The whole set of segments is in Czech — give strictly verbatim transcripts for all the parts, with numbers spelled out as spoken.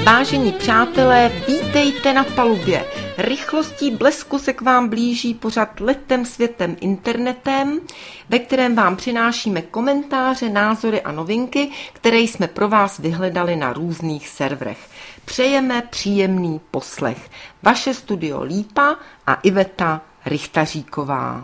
Vážení přátelé, vítejte na palubě. Rychlostí blesku se k vám blíží pořad Letem světem internetem, ve kterém vám přinášíme komentáře, názory a novinky, které jsme pro vás vyhledali na různých serverech. Přejeme příjemný poslech. Vaše studio Lípa a Iveta Rychtaříková.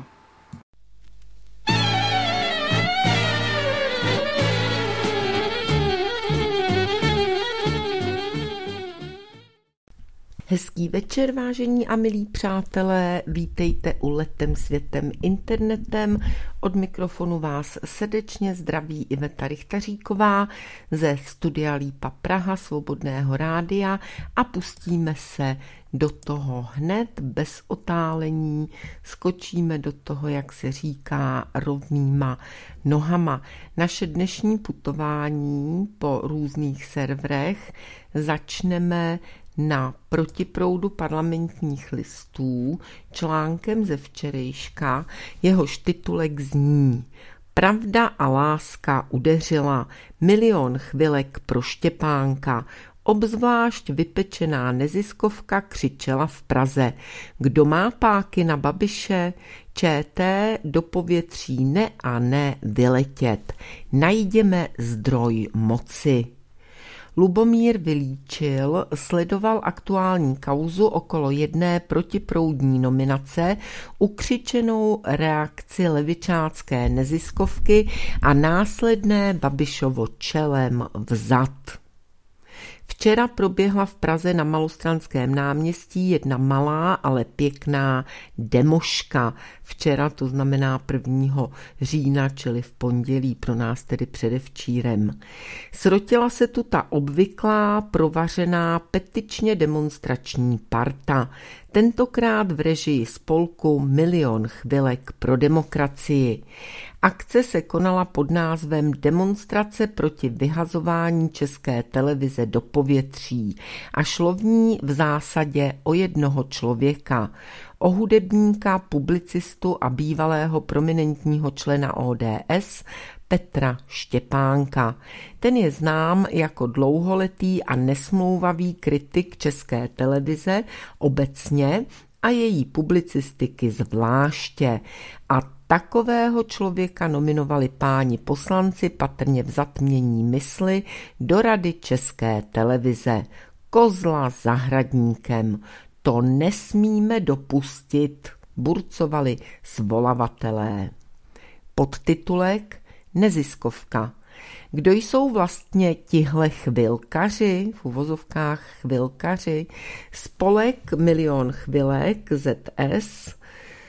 Hezký večer, vážení a milí přátelé, vítejte u Letem světem internetem. Od mikrofonu vás srdečně zdraví Iveta Rychtaříková ze studia Lípa Praha, Svobodného rádia a pustíme se do toho hned, bez otálení, skočíme do toho, jak se říká, rovnýma nohama. Naše dnešní putování po různých serverech začneme na protiproudu parlamentních listů článkem ze včerejška, jehož titulek zní Pravda a láska udeřila, milion chvilek pro Štěpánka, obzvlášť vypečená neziskovka křičela v Praze. Kdo má páky na Babiše? ČT do povětří ne a ne vyletět. Najdeme zdroj moci. Lubomír Vylíčil sledoval aktuální kauzu okolo jedné protiproudní nominace, ukřičenou reakci levičácké neziskovky a následné Babišovo čelem vzad. Včera proběhla v Praze na Malostranském náměstí jedna malá, ale pěkná demoška. Včera, to znamená prvního října, čili v pondělí, pro nás tedy předevčírem. Srotila se tu ta obvyklá, provařená, petičně demonstrační parta. Tentokrát v režii spolku Milion chvilek pro demokracii. Akce se konala pod názvem Demonstrace proti vyhazování České televize do povětří a šlo v ní v zásadě o jednoho člověka, o hudebníka, publicistu a bývalého prominentního člena O D S Petra Štěpánka. Ten je znám jako dlouholetý a nesmlouvavý kritik České televize obecně a její publicistiky zvláště. A takového člověka nominovali páni poslanci patrně v zatmění mysli do Rady České televize. Kozla zahradníkem. To nesmíme dopustit, burcovali svolavatelé. Podtitulek Neziskovka. Kdo jsou vlastně tihle chvilkaři, v uvozovkách chvilkaři? Spolek Milion chvilek Z S,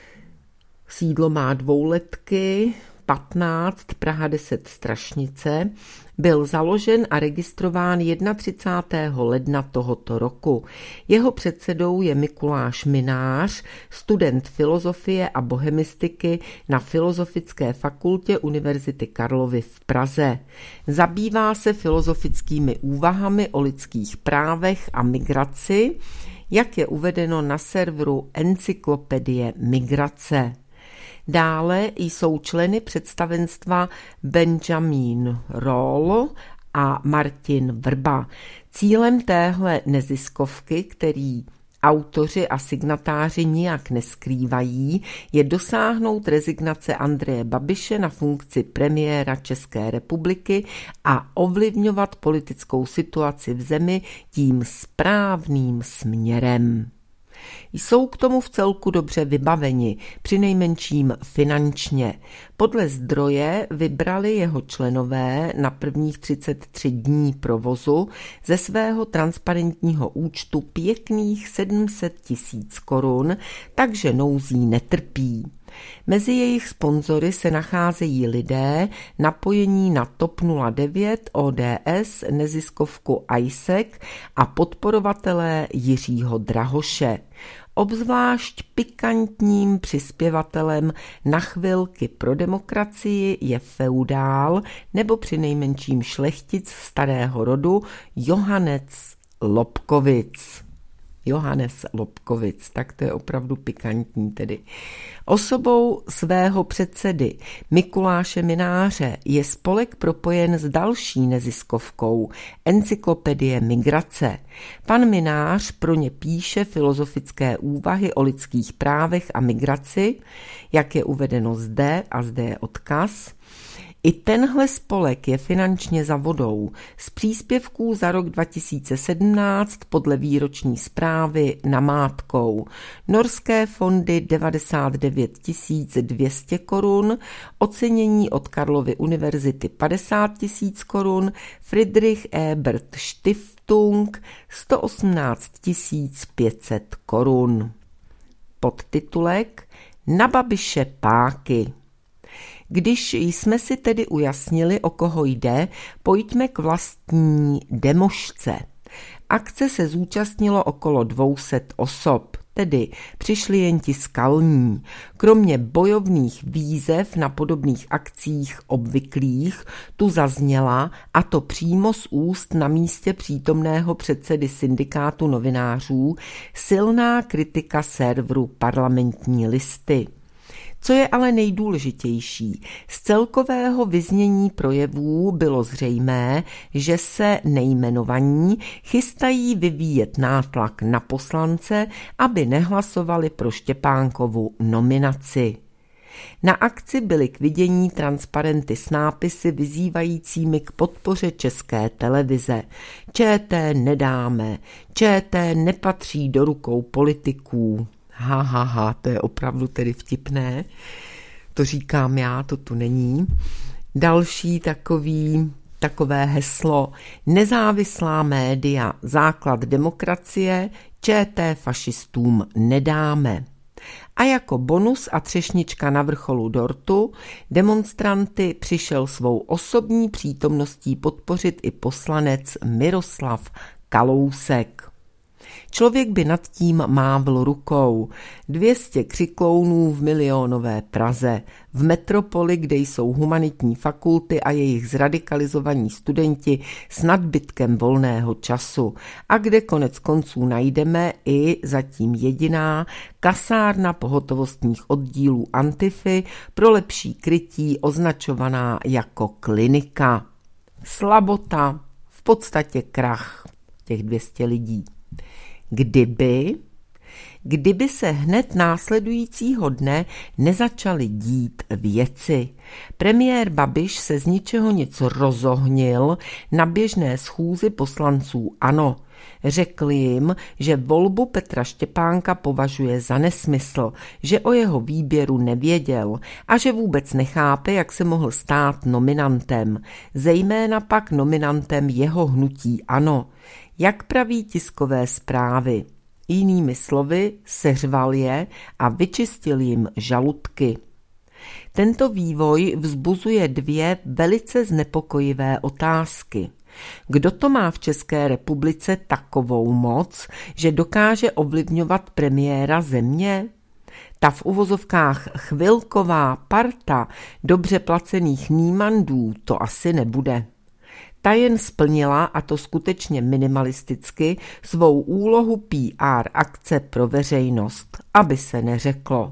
sídlo má dvouletky, patnáct, Praha deset Strašnice, byl založen a registrován třicátého prvního ledna tohoto roku. Jeho předsedou je Mikuláš Minář, student filozofie a bohemistiky na Filozofické fakultě Univerzity Karlovy v Praze. Zabývá se filozofickými úvahami o lidských právech a migraci, jak je uvedeno na serveru Encyklopedie migrace. Dále jsou členy představenstva Benjamin Roll a Martin Vrba. Cílem téhle neziskovky, který autoři a signatáři nijak neskrývají, je dosáhnout rezignace Andreje Babiše na funkci premiéra České republiky a ovlivňovat politickou situaci v zemi tím správným směrem. Jsou k tomu v celku dobře vybaveni, přinejmenším finančně. Podle zdroje vybrali jeho členové na prvních třicet tři dní provozu ze svého transparentního účtu pěkných sedm set tisíc korun, takže nouzí netrpí. Mezi jejich sponzory se nacházejí lidé napojení na TOP nula devět, O D S, neziskovku I S E C a podporovatelé Jiřího Drahoše. Obzvlášť pikantním přispěvatelem na chvilky pro demokracii je feudál nebo přinejmenším šlechtic starého rodu Johanec Lobkowicz. Johannes Lobkowicz, tak to je opravdu pikantní tedy. Osobou svého předsedy Mikuláše Mynáře je spolek propojen s další neziskovkou Encyklopedie migrace. Pan Mynář pro ně píše filozofické úvahy o lidských právech a migraci, jak je uvedeno zde, a zde je odkaz. I tenhle spolek je finančně za vodou. Z příspěvků za rok dva tisíce sedmnáct podle výroční zprávy namátkou. Norské fondy devadesát devět tisíc dvě stě korun, ocenění od Karlovy univerzity padesát tisíc korun, Friedrich Ebert Stiftung sto osmnáct tisíc pět set korun. Podtitulek Na Babiše páky. Když jsme si tedy ujasnili, o koho jde, pojďme k vlastní demošce. Akce se zúčastnilo okolo dvě stě osob, tedy přišli jen ti skalní. Kromě bojovných výzev na podobných akcích obvyklých tu zazněla, a to přímo z úst na místě přítomného předsedy syndikátu novinářů, silná kritika serveru Parlamentní listy. Co je ale nejdůležitější, z celkového vyznění projevů bylo zřejmé, že se nejmenovaní chystají vyvíjet nátlak na poslance, aby nehlasovali pro Štěpánkovu nominaci. Na akci byly k vidění transparenty s nápisy vyzývajícími k podpoře České televize. ČT nedáme, ČT nepatří do rukou politiků. Ha, ha, ha, to je opravdu tedy vtipné. To říkám já, to tu není. Další takový, takové heslo. Nezávislá média, základ demokracie, ČT fašistům nedáme. A jako bonus a třešnička na vrcholu dortu demonstranty přišel svou osobní přítomností podpořit i poslanec Miroslav Kalousek. Člověk by nad tím mávl rukou. dvě stě křiklounů v milionové Praze, v metropoli, kde jsou humanitní fakulty a jejich zradikalizovaní studenti s nadbytkem volného času a kde konec konců najdeme i zatím jediná kasárna pohotovostních oddílů Antify pro lepší krytí označovaná jako klinika. Slabota, v podstatě krach těch dvě stě lidí. Kdyby, kdyby se hned následujícího dne nezačaly dít věci. Premiér Babiš se z ničeho nic rozohnil na běžné schůzi poslanců ANO. Řekl jim, že volbu Petra Štěpánka považuje za nesmysl, že o jeho výběru nevěděl a že vůbec nechápe, jak se mohl stát nominantem, zejména pak nominantem jeho hnutí ANO. Jak praví tiskové zprávy. Jinými slovy, seřval je a vyčistil jim žaludky. Tento vývoj vzbuzuje dvě velice znepokojivé otázky. Kdo to má v České republice takovou moc, že dokáže ovlivňovat premiéra země? Ta v uvozovkách chvilková parta dobře placených nímandů to asi nebude. Ta jen splnila, a to skutečně minimalisticky, svou úlohu P R akce pro veřejnost, aby se neřeklo.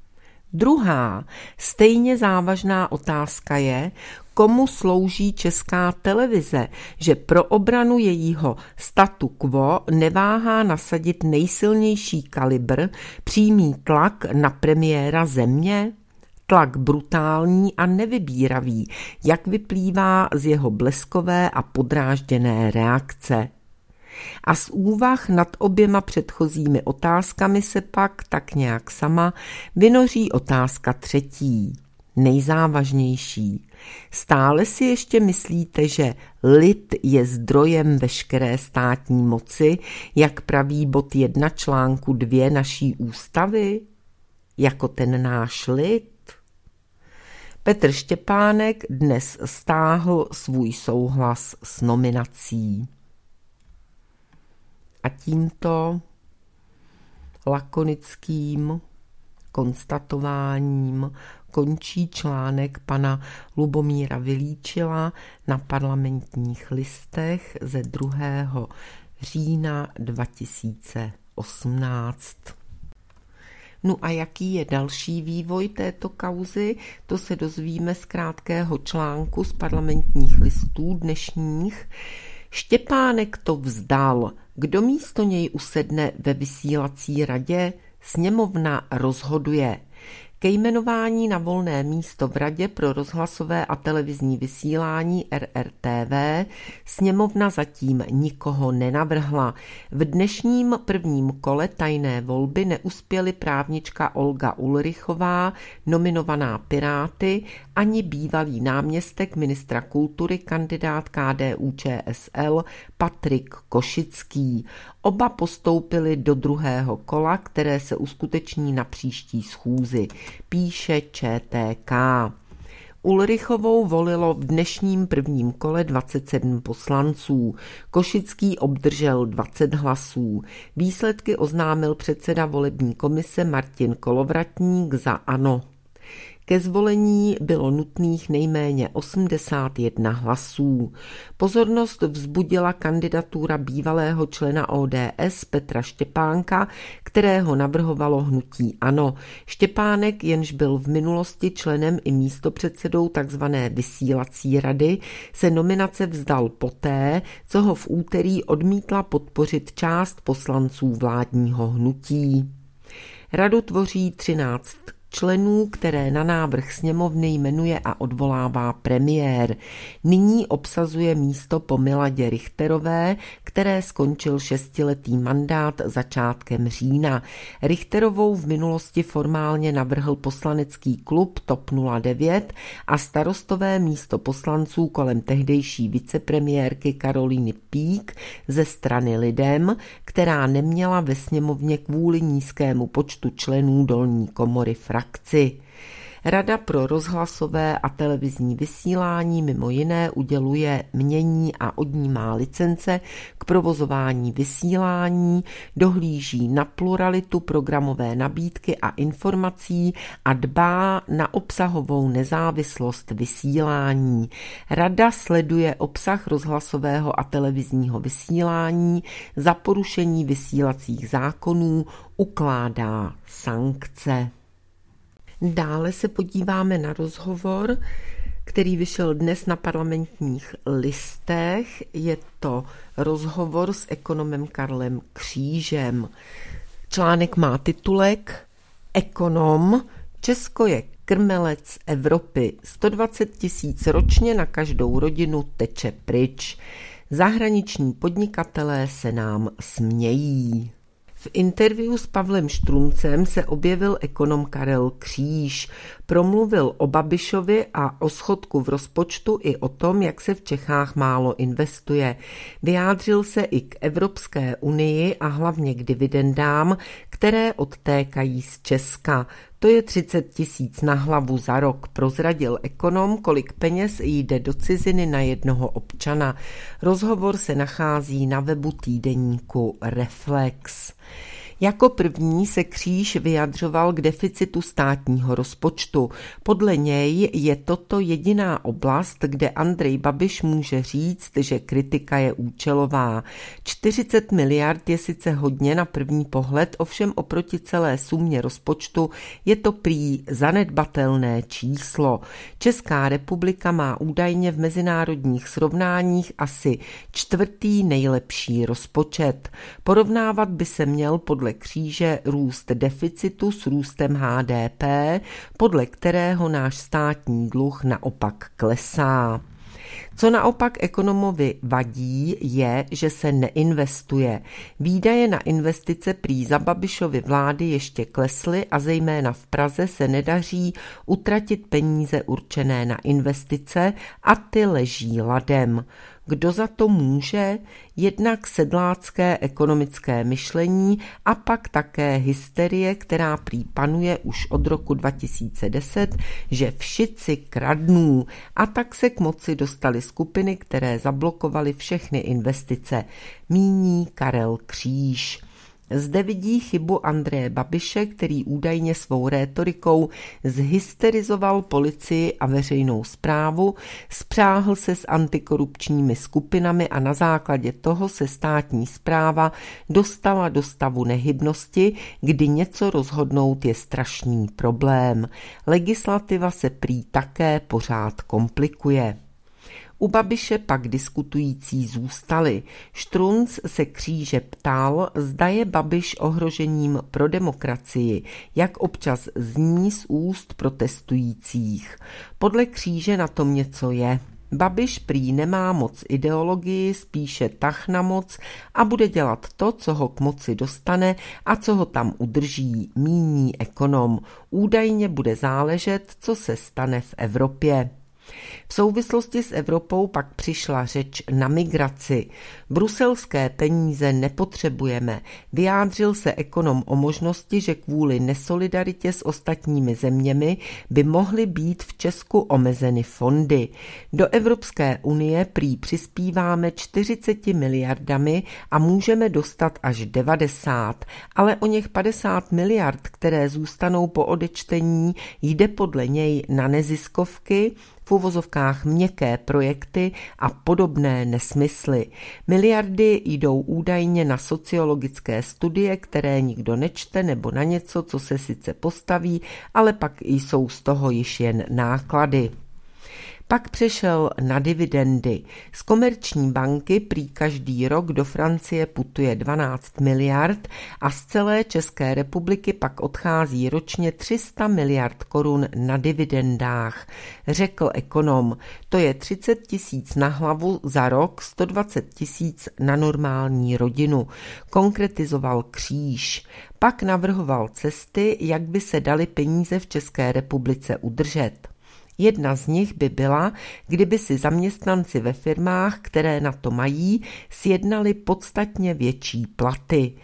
Druhá, stejně závažná otázka je, komu slouží Česká televize, že pro obranu jejího statu quo neváhá nasadit nejsilnější kalibr, přímý tlak na premiéra země? Tlak brutální a nevybíravý, jak vyplývá z jeho bleskové a podrážděné reakce. A z úvah nad oběma předchozími otázkami se pak tak nějak sama vynoří otázka třetí, nejzávažnější. Stále si ještě myslíte, že lid je zdrojem veškeré státní moci, jak praví bod jedna článku dva naší ústavy? Jako ten náš lid? Petr Štěpánek dnes stáhl svůj souhlas s nominací. A tímto lakonickým konstatováním končí článek pana Lubomíra Vilíčila na Parlamentních listech ze druhého října dva tisíce osmnáct. No a jaký je další vývoj této kauzy, to se dozvíme z krátkého článku z Parlamentních listů dnešních. Štěpánek to vzdal. Kdo místo něj usedne ve vysílací radě? Sněmovna rozhoduje. Ke jmenování na volné místo v Radě pro rozhlasové a televizní vysílání R R T V sněmovna zatím nikoho nenavrhla. V dnešním prvním kole tajné volby neuspěly právnička Olga Ulrichová, nominovaná Piráty, ani bývalý náměstek ministra kultury, kandidát K D U Č S L Patrik Košický. Oba postoupili do druhého kola, které se uskuteční na příští schůzi, píše Č T K. Ulrichovou volilo v dnešním prvním kole dvacet sedm poslanců. Košický obdržel dvacet hlasů. Výsledky oznámil předseda volební komise Martin Kolovratník za ANO. Ke zvolení bylo nutných nejméně osmdesát jedna hlasů. Pozornost vzbudila kandidatura bývalého člena O D S Petra Štěpánka, kterého navrhovalo hnutí ANO. Štěpánek, jenž byl v minulosti členem i místopředsedou tzv. Vysílací rady, se nominace vzdal poté, co ho v úterý odmítla podpořit část poslanců vládního hnutí. Radu tvoří třináct členů, které na návrh sněmovny jmenuje a odvolává premiér. Nyní obsazuje místo po Miladě Richterové, které skončil šestiletý mandát začátkem října. Richterovou v minulosti formálně navrhl poslanecký klub T O P nula devět a starostové místo poslanců kolem tehdejší vicepremiérky Karolíny Pík ze strany Lidem, která neměla ve sněmovně kvůli nízkému počtu členů dolní komory frakci. Rada pro rozhlasové a televizní vysílání mimo jiné uděluje, mění a odnímá licence k provozování vysílání, dohlíží na pluralitu programové nabídky a informací a dbá na obsahovou nezávislost vysílání. Rada sleduje obsah rozhlasového a televizního vysílání, za porušení vysílacích zákonů ukládá sankce. Dále se podíváme na rozhovor, který vyšel dnes na Parlamentních listech. Je to rozhovor s ekonomem Karlem Křížem. Článek má titulek Ekonom. Česko je krmelec Evropy. sto dvacet tisíc ročně na každou rodinu teče pryč. Zahraniční podnikatelé se nám smějí. V interview s Pavlem Štruncem se objevil ekonom Karel Kříž. Promluvil o Babišovi a o schodku v rozpočtu i o tom, jak se v Čechách málo investuje. Vyjádřil se i k Evropské unii a hlavně k dividendám, které odtékají z Česka. To je třicet tisíc na hlavu za rok, prozradil ekonom, kolik peněz jde do ciziny na jednoho občana. Rozhovor se nachází na webu týdeníku Reflex. Jako první se Kříž vyjadřoval k deficitu státního rozpočtu. Podle něj je toto jediná oblast, kde Andrej Babiš může říct, že kritika je účelová. čtyřicet miliard je sice hodně na první pohled, ovšem oproti celé sumě rozpočtu je to prý zanedbatelné číslo. Česká republika má údajně v mezinárodních srovnáních asi čtvrtý nejlepší rozpočet. Porovnávat by se měl podle Kříže růst deficitu s růstem H D P, podle kterého náš státní dluh naopak klesá. Co naopak ekonomovi vadí, je, že se neinvestuje. Výdaje na investice prý za Babišovy vlády ještě klesly a zejména v Praze se nedaří utratit peníze určené na investice a ty leží ladem. Kdo za to může? Jednak sedlácké ekonomické myšlení a pak také hysterie, která prý panuje už od roku dva tisíce deset, že všici kradnú. A tak se k moci dostaly skupiny, které zablokovaly všechny investice. Míní Karel Kříž. Zde vidí chybu Andreje Babiše, který údajně svou rétorikou zhysterizoval policii a veřejnou správu, spřáhl se s antikorupčními skupinami a na základě toho se státní správa dostala do stavu nehybnosti, kdy něco rozhodnout je strašný problém. Legislativa se prý také pořád komplikuje. U Babiše pak diskutující zůstali. Štrunc se Kříže ptal, zda je Babiš ohrožením pro demokracii, jak občas zní z úst protestujících. Podle Kříže na tom něco je. Babiš prý nemá moc ideologii, spíše tah na moc a bude dělat to, co ho k moci dostane a co ho tam udrží, míní ekonom. Údajně bude záležet, co se stane v Evropě. V souvislosti s Evropou pak přišla řeč na migraci. Bruselské peníze nepotřebujeme. Vyjádřil se ekonom o možnosti, že kvůli nesolidaritě s ostatními zeměmi by mohly být v Česku omezeny fondy. Do Evropské unie prý přispíváme čtyřicet miliardami a můžeme dostat až devadesát, ale o něch padesát miliard, které zůstanou po odečtení, jde podle něj na neziskovky, v uvozovkách měkké projekty a podobné nesmysly. Miliardy jdou údajně na sociologické studie, které nikdo nečte, nebo na něco, co se sice postaví, ale pak jsou z toho již jen náklady. Pak přešel na dividendy. Z Komerční banky prý každý rok do Francie putuje dvanáct miliard a z celé České republiky pak odchází ročně tři sta miliard korun na dividendách. Řekl ekonom, to je třicet tisíc na hlavu za rok, sto dvacet tisíc na normální rodinu. Konkretizoval Kříž. Pak navrhoval cesty, jak by se daly peníze v České republice udržet. Jedna z nich by byla, kdyby si zaměstnanci ve firmách, které na to mají, sjednali podstatně větší platy.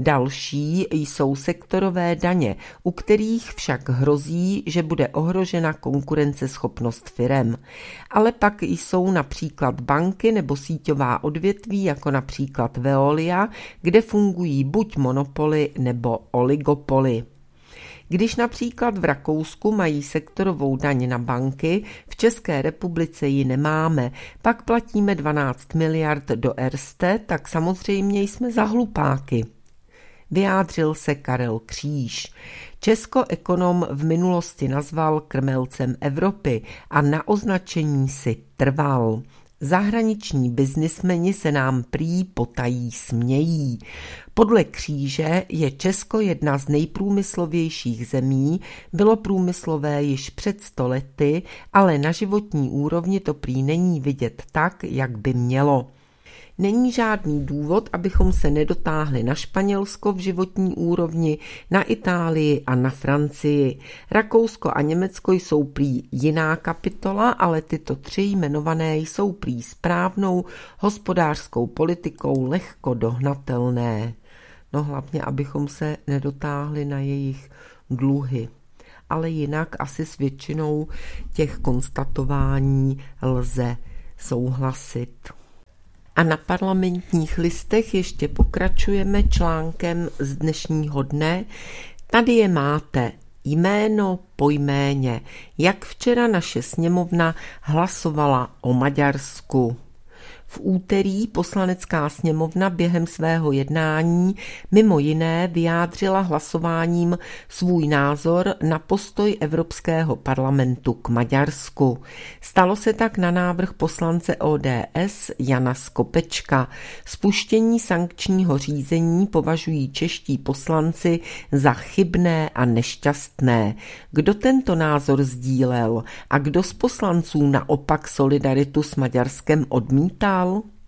Další jsou sektorové daně, u kterých však hrozí, že bude ohrožena konkurenceschopnost firem. Ale pak jsou například banky nebo síťová odvětví, jako například Veolia, kde fungují buď monopoly nebo oligopoly. Když například v Rakousku mají sektorovou daň na banky, v České republice ji nemáme, pak platíme dvanáct miliard do Erste, tak samozřejmě jsme za hlupáky. Vyjádřil se Karel Kříž. Česko ekonom v minulosti nazval krmelcem Evropy a na označení si trval. Zahraniční biznismeni se nám prý potají smějí. Podle Kříže je Česko jedna z nejprůmyslovějších zemí, bylo průmyslové již před sto lety, ale na životní úrovni to prý není vidět tak, jak by mělo. Není žádný důvod, abychom se nedotáhli na Španělsko v životní úrovni, na Itálii a na Francii. Rakousko a Německo jsou prý jiná kapitola, ale tyto tři jmenované jsou prý správnou hospodářskou politikou lehko dohnatelné. No hlavně, abychom se nedotáhli na jejich dluhy. Ale jinak asi s většinou těch konstatování lze souhlasit. A na Parlamentních listech ještě pokračujeme článkem z dnešního dne. Tady je máte jméno po jméně, jak včera naše sněmovna hlasovala o Maďarsku. V úterý Poslanecká sněmovna během svého jednání mimo jiné vyjádřila hlasováním svůj názor na postoj Evropského parlamentu k Maďarsku. Stalo se tak na návrh poslance O D S Jana Skopečka. Spuštění sankčního řízení považují čeští poslanci za chybné a nešťastné. Kdo tento názor sdílel a kdo z poslanců naopak solidaritu s Maďarskem odmítal?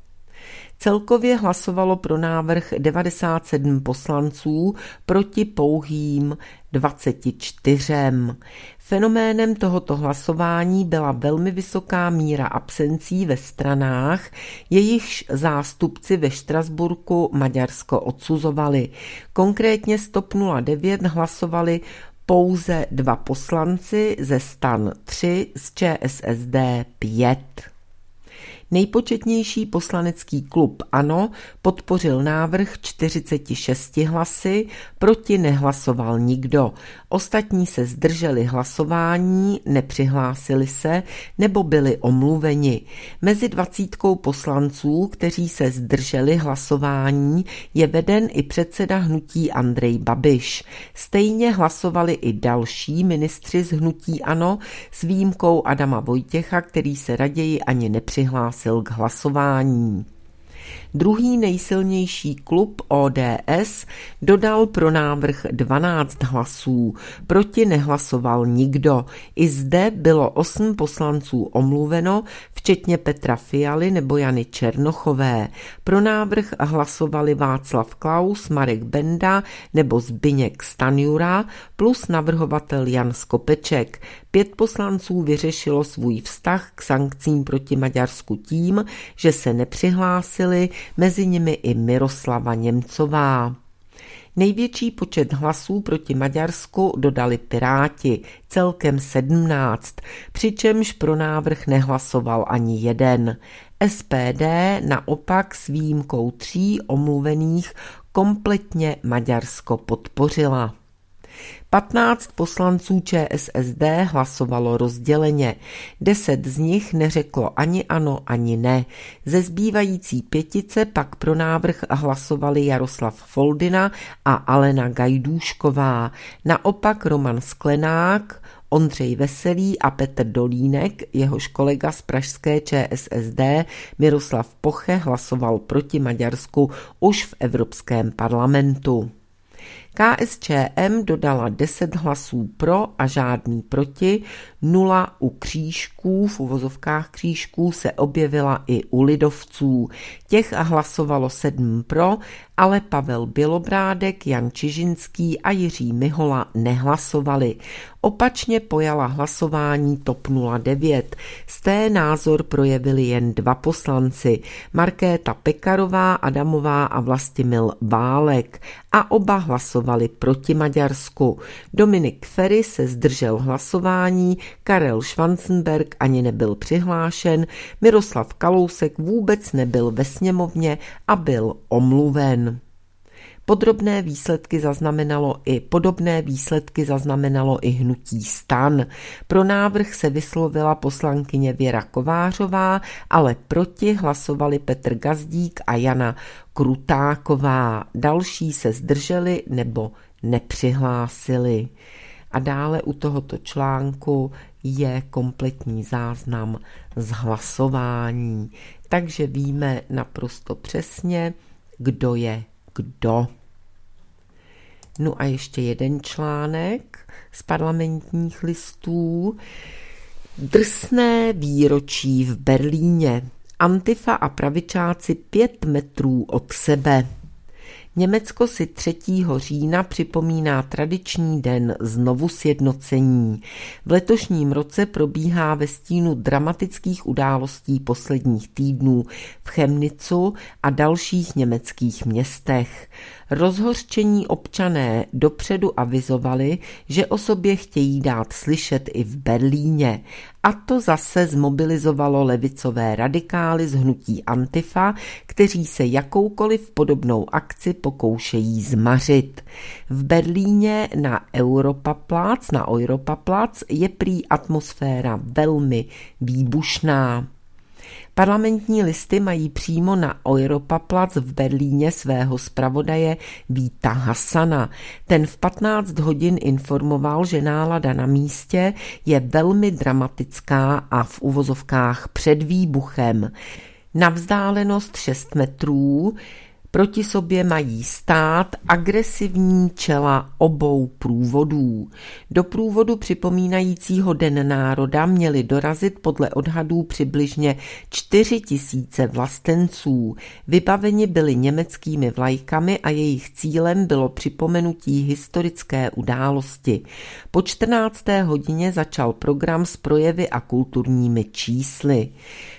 Celkově hlasovalo pro návrh devadesát sedm poslanců proti pouhým dvaceti čtyřem. Fenoménem tohoto hlasování byla velmi vysoká míra absencí ve stranách, jejichž zástupci ve Štrasburku Maďarsko odsuzovali. Konkrétně z TOP nula devět hlasovali pouze dva poslanci, ze STAN tři, z ČSSD pět. Nejpočetnější poslanecký klub ANO podpořil návrh čtyřiceti šesti hlasy, proti nehlasoval nikdo. Ostatní se zdrželi hlasování, nepřihlásili se nebo byli omluveni. Mezi dvacítkou poslanců, kteří se zdrželi hlasování, je veden i předseda hnutí Andrej Babiš. Stejně hlasovali i další ministři z hnutí ANO s výjimkou Adama Vojtěcha, který se raději ani nepřihlásil k hlasování. Druhý nejsilnější klub O D S dodal pro návrh dvanáct hlasů, proti nehlasoval nikdo. I zde bylo osm poslanců omluveno, včetně Petra Fialy nebo Jany Černochové. Pro návrh hlasovali Václav Klaus, Marek Benda nebo Zbyněk Stanjura plus navrhovatel Jan Skopeček. Pět poslanců vyřešilo svůj vztah k sankcím proti Maďarsku tím, že se nepřihlásili, mezi nimi i Miroslava Němcová. Největší počet hlasů proti Maďarsku dodali Piráti, celkem sedmnáct, přičemž pro návrh nehlasoval ani jeden. S P D naopak s výjimkou tří omluvených kompletně Maďarsko podpořila. patnáct poslanců Č S S D hlasovalo rozděleně. Deset z nich neřeklo ani ano, ani ne. Ze zbývající pětice pak pro návrh hlasovali Jaroslav Foldina a Alena Gajdůšková. Naopak Roman Sklenák, Ondřej Veselý a Petr Dolínek, jehož kolega z pražské Č S S D Miroslav Poche hlasoval proti Maďarsku už v Evropském parlamentu. K S Č M dodala deset hlasů pro a žádný proti, nula u křížků, v uvozovkách křížků se objevila i u lidovců. Těch hlasovalo sedm pro, ale Pavel Bělobrádek, Jan Čižinský a Jiří Mihola nehlasovali. Opačně pojala hlasování T O P nula devět. Z té názor projevili jen dva poslanci, Markéta Pekarová Adamová a Vlastimil Válek, a oba hlasovali proti Maďarsku. Dominik Feri se zdržel hlasování, Karel Schwarzenberg ani nebyl přihlášen, Miroslav Kalousek vůbec nebyl ve sněmovně a byl omluven. Podrobné výsledky zaznamenalo i podobné výsledky zaznamenalo i hnutí STAN. Pro návrh se vyslovila poslankyně Věra Kovářová, ale proti hlasovali Petr Gazdík a Jana Krutáková. Další se zdrželi nebo nepřihlásili. A dále u tohoto článku je kompletní záznam z hlasování. Takže víme naprosto přesně, kdo je kdo. No a ještě jeden článek z Parlamentních listů. Drsné výročí v Berlíně. Antifa a pravičáci pět metrů od sebe. Německo si třetího října připomíná tradiční den znovu sjednocení. V letošním roce probíhá ve stínu dramatických událostí posledních týdnů v Chemnitzu a dalších německých městech. Rozhořčení občané dopředu avizovali, že o sobě chtějí dát slyšet i v Berlíně. A to zase zmobilizovalo levicové radikály z hnutí Antifa, kteří se jakoukoliv podobnou akci pokoušejí zmařit. V Berlíně na Europaplatz, na Europaplatz je prý atmosféra velmi výbušná. Parlamentní listy mají přímo na Europaplatz v Berlíně svého zpravodaje Víta Hasana. Ten v patnáct hodin informoval, že nálada na místě je velmi dramatická a v uvozovkách před výbuchem. Na vzdálenost šest metrů proti sobě mají stát agresivní čela obou průvodů. Do průvodu připomínajícího Den národa měli dorazit podle odhadů přibližně čtyři tisíce vlastenců. Vybaveni byli německými vlajkami a jejich cílem bylo připomenutí historické události. Po čtrnácté hodině začal program s projevy a kulturními čísly.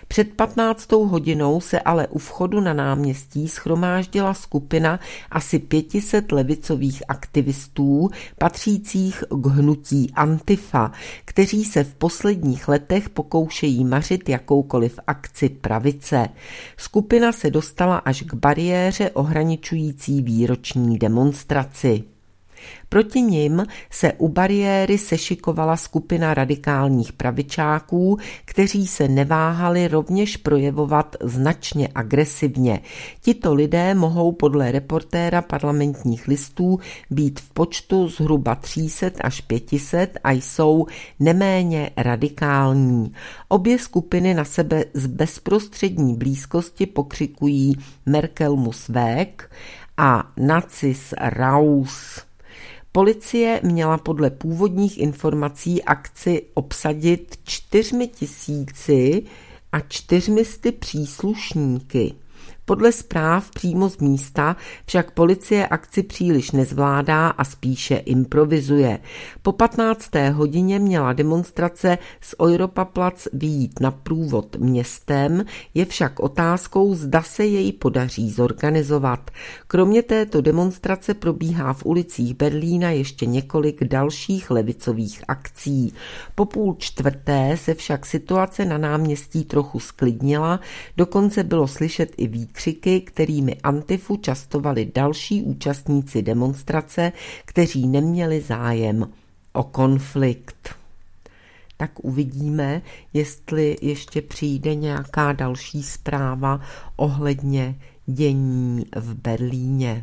Před patnáctou hodinou se ale u vchodu na náměstí shromáždila skupina asi pět set levicových aktivistů patřících k hnutí Antifa, kteří se v posledních letech pokoušejí mařit jakoukoliv akci pravice. Skupina se dostala až k bariéře ohraničující výroční demonstraci. Proti nim se u bariéry sešikovala skupina radikálních pravičáků, kteří se neváhali rovněž projevovat značně agresivně. Tito lidé mohou podle reportéra Parlamentních listů být v počtu zhruba tři sta až pět set a jsou neméně radikální. Obě skupiny na sebe z bezprostřední blízkosti pokřikují Merkel muss weg a Nazis raus. Policie měla podle původních informací akci obsadit čtyřmi tisíci a čtyřmisty příslušníky. Podle zpráv přímo z místa však policie akci příliš nezvládá a spíše improvizuje. Po patnácté hodině měla demonstrace z Europaplatz vyjít na průvod městem, je však otázkou, zda se jej podaří zorganizovat. Kromě této demonstrace probíhá v ulicích Berlína ještě několik dalších levicových akcí. Po půl čtvrté se však situace na náměstí trochu sklidnila, dokonce bylo slyšet i výkřiky, kterými Antifu častovali další účastníci demonstrace, kteří neměli zájem o konflikt. Tak uvidíme, jestli ještě přijde nějaká další zpráva ohledně dění v Berlíně.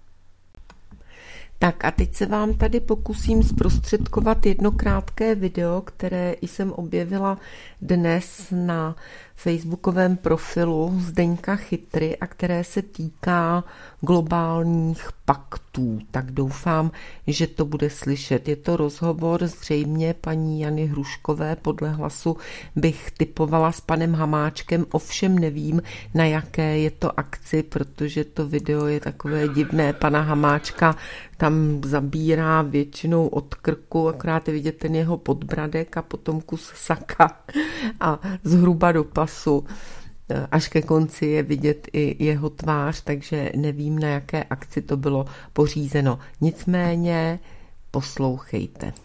Tak a teď se vám tady pokusím zprostředkovat jedno krátké video, které jsem objevila dnes na facebookovém profilu Zdeňka Chytry a které se týká globálních paktů. Tak doufám, že to bude slyšet. Je to rozhovor zřejmě paní Jany Hruškové, podle hlasu bych typovala s panem Hamáčkem, ovšem nevím, na jaké je to akci, protože to video je takové divné. Pana Hamáčka tam zabírá většinou od krku, akorát je vidět ten jeho podbradek a potom kus saka a zhruba do pasu. Až ke konci je vidět i jeho tvář, takže nevím, na jaké akci to bylo pořízeno. Nicméně poslouchejte.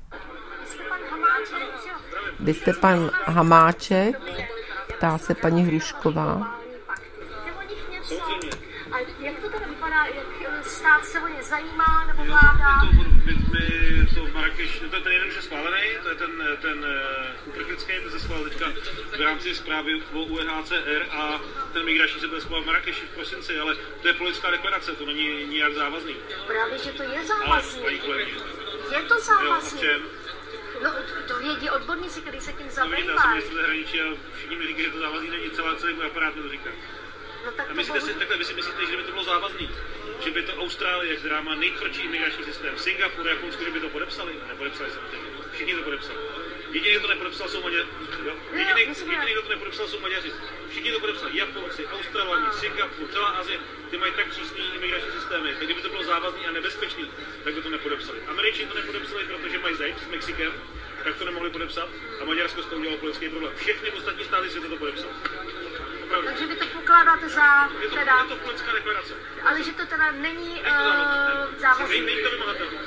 Vy jste pan Hamáček? Ptá se paní Hrušková. A jak to tady vypadá, jak stát se o ně zajímá, nebo vláda? My, my to v Marrakeši, to je ten jeden už je schválený, to je ten, ten uprchlický, ten se schválil teďka v rámci zprávy o U N H C R a ten migrační se bude schválit v Marrakeši v prosinci, ale to je politická deklarace, to není nijak závazný. Právě, že to je závazný. Ale, je to závazný. Jo, no, to vědí odborníci, kteří se tím zabývají. Já jsem ministr zahraničí a všichni mi říkají, že to závazný není, celá, celý můj aparát mi to říká. No, tak a myslíte si, takhle, vy si myslíte, že by to bylo závazný? Že by to Austrálie, která má nejtvrdší imigrační systém, Singapur, Japonsko, že by to podepsali? Nepodepsali samozřejmě. Všichni to podepsali. Jediný, kdo to nepodepsal, jsou Maďaři. Jediný, jediný, kdo to nepodepsal, jsou Maďaři. Všichni to podepsali. Japonci, Australani, Singapur, celá Asie, ty mají tak přísný imigrační systémy. Tak kdyby to bylo závazný a nebezpečný, tak by to nepodepsali. Američané to nepodepsali, protože mají zeď s Mexikem, tak to nemohli podepsat a Maďarsko s toho udělalo politický problém. Všechny ostatní státy světa to podepsali. Opravdu. Takže vy to pokládáte za... Je to, teda, je to politická deklarace. Ale že to teda není uh, závazné. Není to vymahatelné.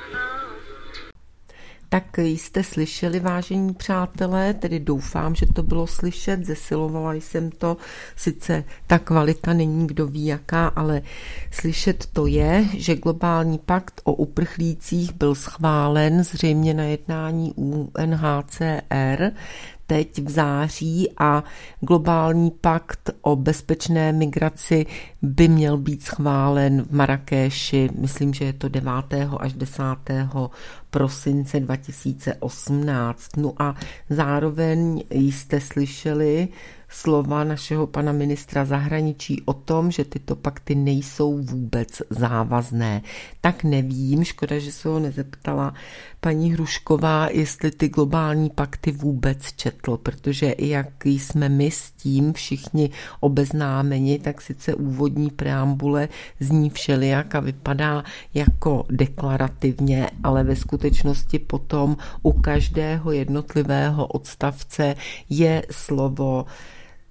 Tak jste slyšeli, vážení přátelé, tedy doufám, že to bylo slyšet, zesilovala jsem to, sice ta kvalita není kdo ví jaká, ale slyšet to je, že globální pakt o uprchlících byl schválen zřejmě na jednání U N H C R teď v září a globální pakt o bezpečné migraci by měl být schválen v Marrakeši, myslím, že je to devátého až desátého prosince dva tisíce osmnáct. No a zároveň jste slyšeli slova našeho pana ministra zahraničí o tom, že tyto pakty nejsou vůbec závazné. Tak nevím, škoda, že se ho nezeptala paní Hrušková, jestli ty globální pakty vůbec četl, protože jak jsme my s tím všichni obeznámeni, tak sice úvodní preambule zní všelijak a vypadá jako deklarativně, ale ve skutečnosti potom u každého jednotlivého odstavce je slovo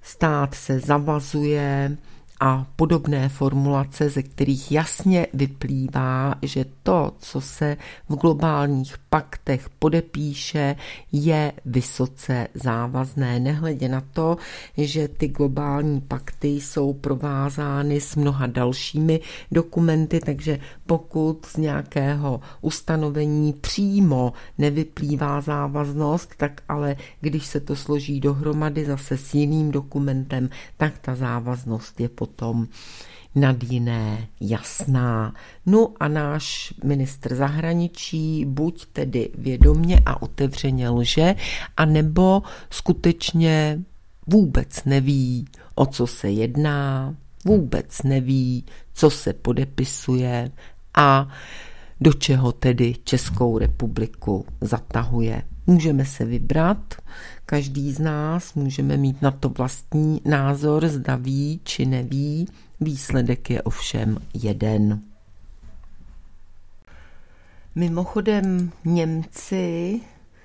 stát se zavazuje a podobné formulace, ze kterých jasně vyplývá, že to, co se v globálních paktech podepíše, je vysoce závazné. Nehledě na to, že ty globální pakty jsou provázány s mnoha dalšími dokumenty, takže pokud z nějakého ustanovení přímo nevyplývá závaznost, tak ale když se to složí dohromady zase s jiným dokumentem, tak ta závaznost je potom nad jiné jasná. No a náš ministr zahraničí buď tedy vědomě a otevřeně lže, anebo skutečně vůbec neví, o co se jedná, vůbec neví, co se podepisuje a do čeho tedy Českou republiku zatahuje. Můžeme se vybrat, každý z nás můžeme mít na to vlastní názor, zda ví či neví, výsledek je ovšem jeden. Mimochodem Němci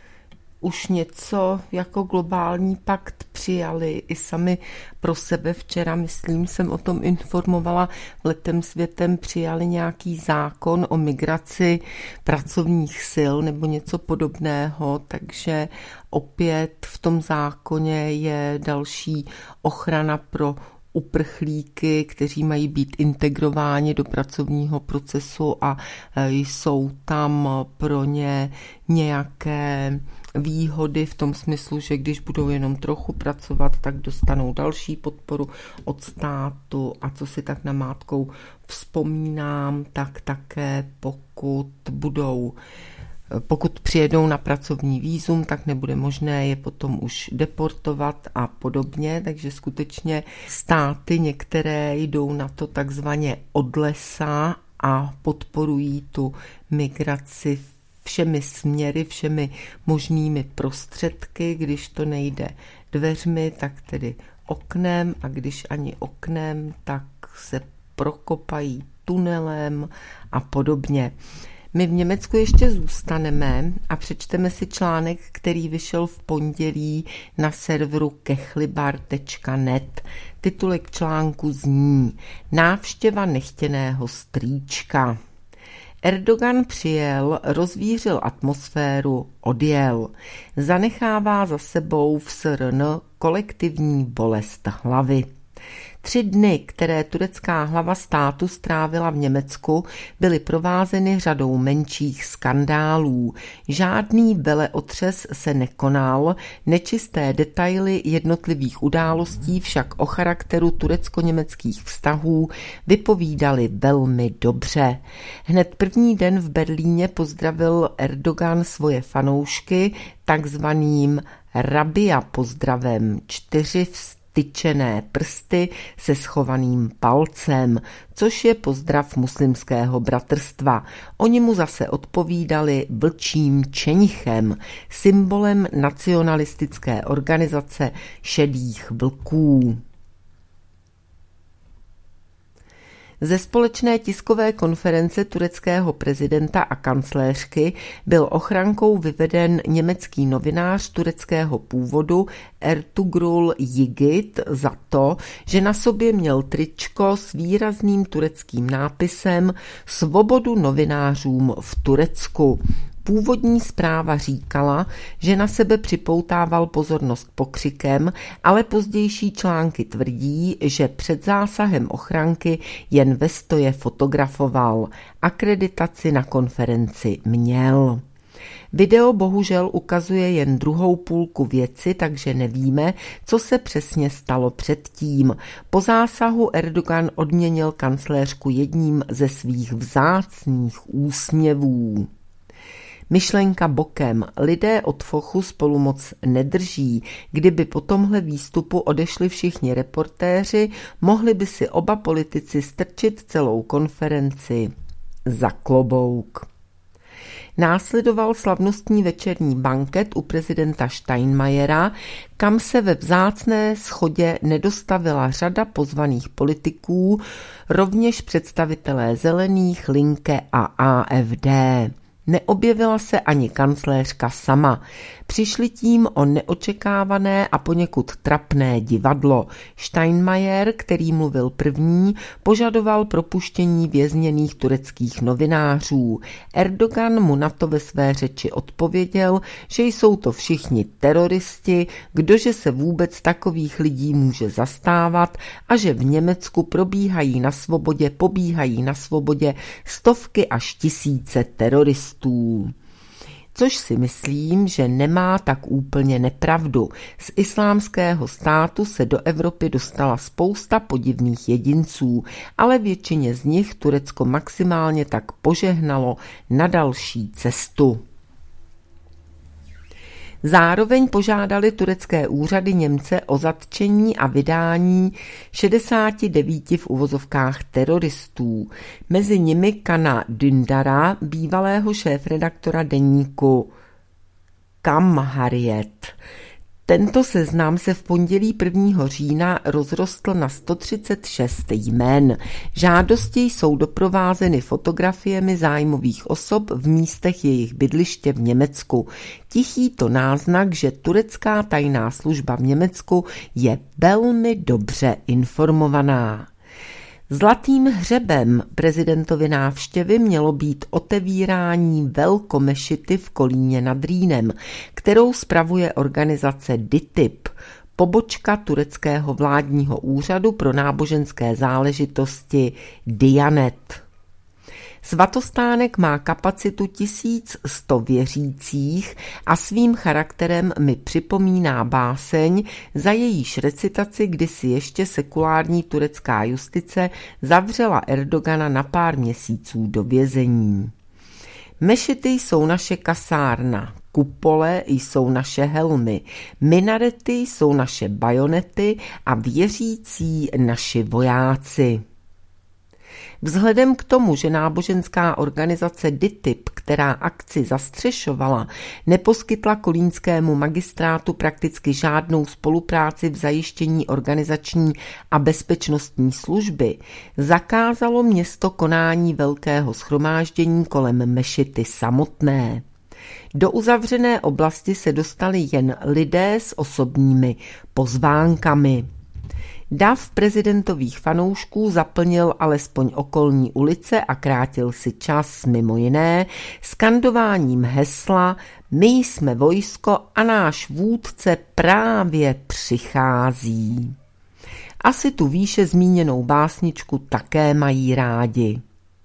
už něco jako globální pakt přijali i sami pro sebe. Včera, myslím, jsem o tom informovala, v Letem světem přijali nějaký zákon o migraci pracovních sil nebo něco podobného, takže opět v tom zákoně je další ochrana pro uprchlíky, kteří mají být integrováni do pracovního procesu a jsou tam pro ně nějaké výhody v tom smyslu, že když budou jenom trochu pracovat, tak dostanou další podporu od státu a co si tak namátkou vzpomínám, tak také pokud budou Pokud přijedou na pracovní vízum, tak nebude možné je potom už deportovat a podobně, takže skutečně státy některé jdou na to takzvaně od lesa a podporují tu migraci všemi směry, všemi možnými prostředky, když to nejde dveřmi, tak tedy oknem a když ani oknem, tak se prokopají tunelem a podobně. My v Německu ještě zůstaneme a přečteme si článek, který vyšel v pondělí na serveru kechlibar tečka net. Titulek článku zní Návštěva nechtěného strýčka. Erdogan přijel, rozvířil atmosféru, odjel. Zanechává za sebou v S R N kolektivní bolest hlavy. Tři dny, které turecká hlava státu strávila v Německu, byly provázeny řadou menších skandálů. Žádný veleotřes se nekonal, nečisté detaily jednotlivých událostí však o charakteru turecko-německých vztahů vypovídaly velmi dobře. Hned první den v Berlíně pozdravil Erdogan svoje fanoušky takzvaným Rabia pozdravem, čtyři vst- tyčené prsty se schovaným palcem, což je pozdrav muslimského bratrstva. Oni mu zase odpovídali vlčím čenichem, symbolem nacionalistické organizace šedých vlků. Ze společné tiskové konference tureckého prezidenta a kancléřky byl ochrankou vyveden německý novinář tureckého původu Ertugrul Yigit za to, že na sobě měl tričko s výrazným tureckým nápisem Svobodu novinářům v Turecku. Původní zpráva říkala, že na sebe připoutával pozornost pokřikem, ale pozdější články tvrdí, že před zásahem ochranky jen ve stoje fotografoval. Akreditaci na konferenci měl. Video bohužel ukazuje jen druhou půlku věci, takže nevíme, co se přesně stalo předtím. Po zásahu Erdogan odměnil kancléřku jedním ze svých vzácných úsměvů. Myšlenka bokem, lidé od fochu spolu moc nedrží. Kdyby po tomhle výstupu odešli všichni reportéři, mohli by si oba politici strčit celou konferenci za klobouk. Následoval slavnostní večerní banket u prezidenta Steinmeiera, kam se ve vzácné shodě nedostavila řada pozvaných politiků, rovněž představitelé Zelených, Linke a A F D. Neobjevila se ani kancléřka sama. Přišli tím o neočekávané a poněkud trapné divadlo. Steinmeier, který mluvil první, požadoval propuštění vězněných tureckých novinářů. Erdogan mu na to ve své řeči odpověděl, že jsou to všichni teroristi, kdože se vůbec takových lidí může zastávat a že v Německu probíhají na svobodě, pobíhají na svobodě stovky až tisíce teroristů. Což si myslím, že nemá tak úplně nepravdu. Z islámského státu se do Evropy dostala spousta podivných jedinců, ale většině z nich Turecko maximálně tak požehnalo na další cestu. Zároveň požádali turecké úřady Němce o zatčení a vydání šedesáti devíti v uvozovkách teroristů. Mezi nimi Kana Dündara, bývalého šéfredaktora deníku Cumhuriyet. Tento seznam se v pondělí prvního října rozrostl na sto třicet šest jmen. Žádosti jsou doprovázeny fotografiemi zájmových osob v místech jejich bydliště v Německu. Tichý to náznak, že turecká tajná služba v Německu je velmi dobře informovaná. Zlatým hřebem prezidentovy návštěvy mělo být otevírání velkomešity v Kolíně nad Rýnem, kterou spravuje organizace D I T I P, pobočka tureckého vládního úřadu pro náboženské záležitosti Diyanet. Svatostánek má kapacitu tisíc sto věřících a svým charakterem mi připomíná báseň, za jejíž recitaci kdysi ještě sekulární turecká justice zavřela Erdogana na pár měsíců do vězení. Mešity jsou naše kasárna, kupole jsou naše helmy, minarety jsou naše bajonety a věřící naši vojáci. Vzhledem k tomu, že náboženská organizace D I T I P, která akci zastřešovala, neposkytla kolínskému magistrátu prakticky žádnou spolupráci v zajištění organizační a bezpečnostní služby, zakázalo město konání velkého shromáždění kolem mešity samotné. Do uzavřené oblasti se dostali jen lidé s osobními pozvánkami. Dav prezidentových fanoušků zaplnil alespoň okolní ulice a krátil si čas mimo jiné skandováním hesla My jsme vojsko a náš vůdce právě přichází. Asi tu výše zmíněnou básničku také mají rádi.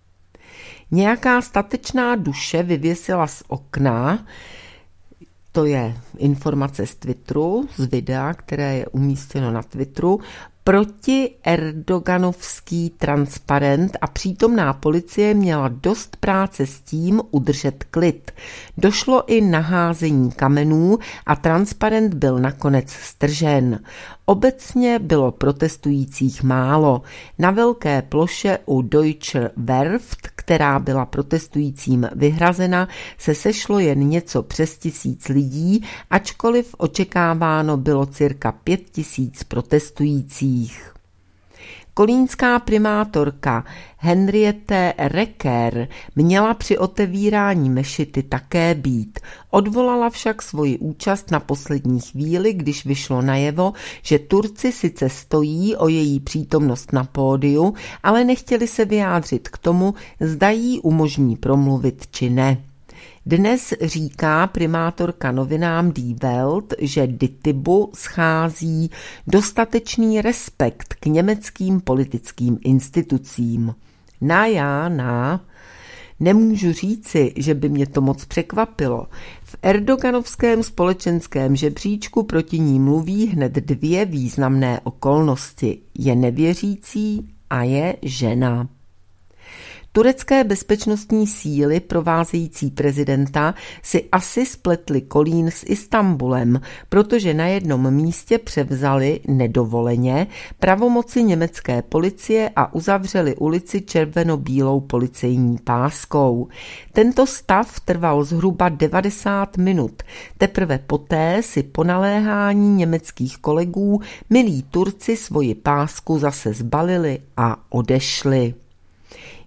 Nějaká statečná duše vyvěsila z okna, to je informace z Twitteru, z videa, které je umístěno na Twitteru, proti erdoganovský transparent a přítomná policie měla dost práce s tím udržet klid. Došlo i na házení kamenů a transparent byl nakonec stržen. Obecně bylo protestujících málo. Na velké ploše u Deutsche Werft, která byla protestujícím vyhrazena, se sešlo jen něco přes tisíc lidí, ačkoliv očekáváno bylo cirka pět tisíc protestujících. Kolínská primátorka Henriette Reker měla při otevírání mešity také být. Odvolala však svoji účast na poslední chvíli, když vyšlo najevo, že Turci sice stojí o její přítomnost na pódiu, ale nechtěli se vyjádřit k tomu, zda jí umožní promluvit či ne. Dnes říká primátorka novinám Die Welt, že D I T I P-u schází dostatečný respekt k německým politickým institucím. Na já, na... Nemůžu říci, že by mě to moc překvapilo. V erdoganovském společenském žebříčku proti ní mluví hned dvě významné okolnosti. Je nevěřící a je žena. Turecké bezpečnostní síly provázející prezidenta si asi spletly Kolín s Istanbulem, protože na jednom místě převzali nedovoleně pravomoci německé policie a uzavřeli ulici červeno-bílou policejní páskou. Tento stav trval zhruba devadesát minut. Teprve poté si po naléhání německých kolegů milí Turci svoji pásku zase zbalili a odešli.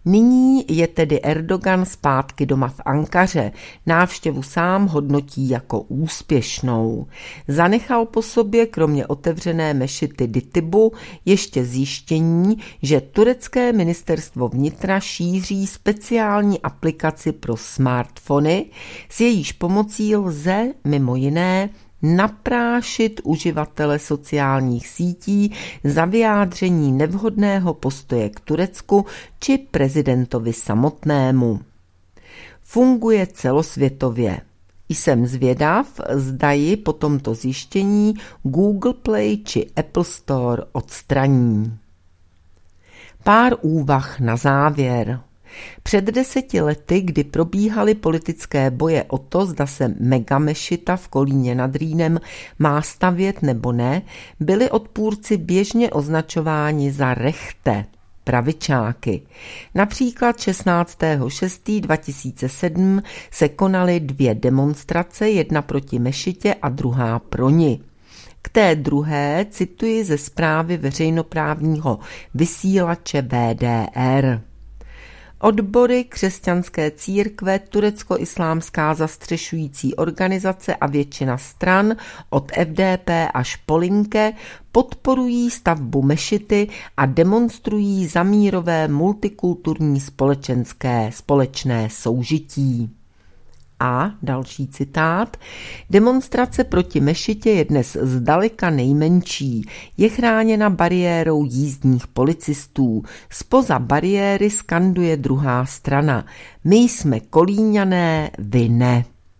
Nyní je tedy Erdogan zpátky doma v Ankaře. Návštěvu sám hodnotí jako úspěšnou. Zanechal po sobě kromě otevřené mešity Ditibu ještě zjištění, že turecké ministerstvo vnitra šíří speciální aplikaci pro smartfony, s jejíž pomocí lze mimo jiné naprášit uživatele sociálních sítí za vyjádření nevhodného postoje k Turecku či prezidentovi samotnému. Funguje celosvětově. Jsem zvědav, zda ji po tomto zjištění Google Play či Apple Store odstraní. Pár úvah na závěr. Před deseti lety, kdy probíhaly politické boje o to, zda se megamešita v Kolíně nad Rýnem má stavět nebo ne, byli odpůrci běžně označováni za rechte, pravičáky. Například šestnáctého šestého dva tisíce sedm se konaly dvě demonstrace, jedna proti mešitě a druhá pro ni. K té druhé cituji ze zprávy veřejnoprávního vysílače V D R. Odbory křesťanské církve, turecko-islámská zastřešující organizace a většina stran od F D P až po Linke podporují stavbu mešity a demonstrují za mírové multikulturní společenské společné soužití. A další citát. Demonstrace proti mešitě je dnes zdaleka nejmenší. Je chráněna bariérou jízdních policistů. Zpoza bariéry skanduje druhá strana. My jsme Kolíňané, vy ne.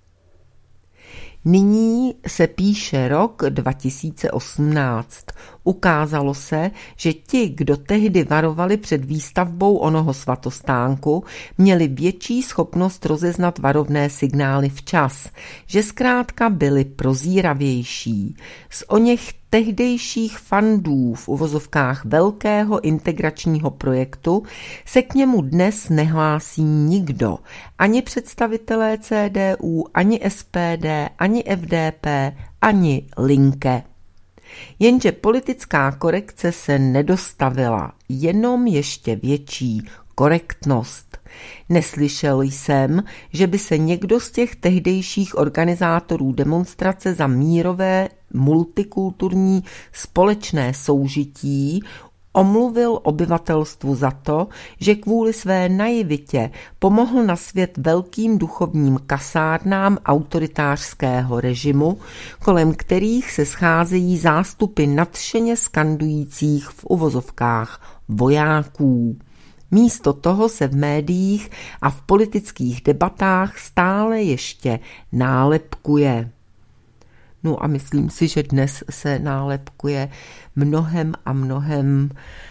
Nyní se píše rok dva tisíce osmnáct. Ukázalo se, že ti, kdo tehdy varovali před výstavbou onoho svatostánku, měli větší schopnost rozeznat varovné signály včas, že zkrátka byli prozíravější. Z oněch tehdejších fandů v uvozovkách velkého integračního projektu se k němu dnes nehlásí nikdo, ani představitelé C D U, ani S P D, ani F D P, ani Linke. Jenže politická korekce se nedostavila, jenom ještě větší korektnost. Neslyšel jsem, že by se někdo z těch tehdejších organizátorů demonstrace za mírové multikulturní společné soužití omluvil obyvatelstvu za to, že kvůli své naivitě pomohl na svět velkým duchovním kasárnám autoritářského režimu, kolem kterých se scházejí zástupy nadšeně skandujících v uvozovkách vojáků. Místo toho se v médiích a v politických debatách stále ještě nálepkuje. No a myslím si, že dnes se nálepkuje mnohem a mnohem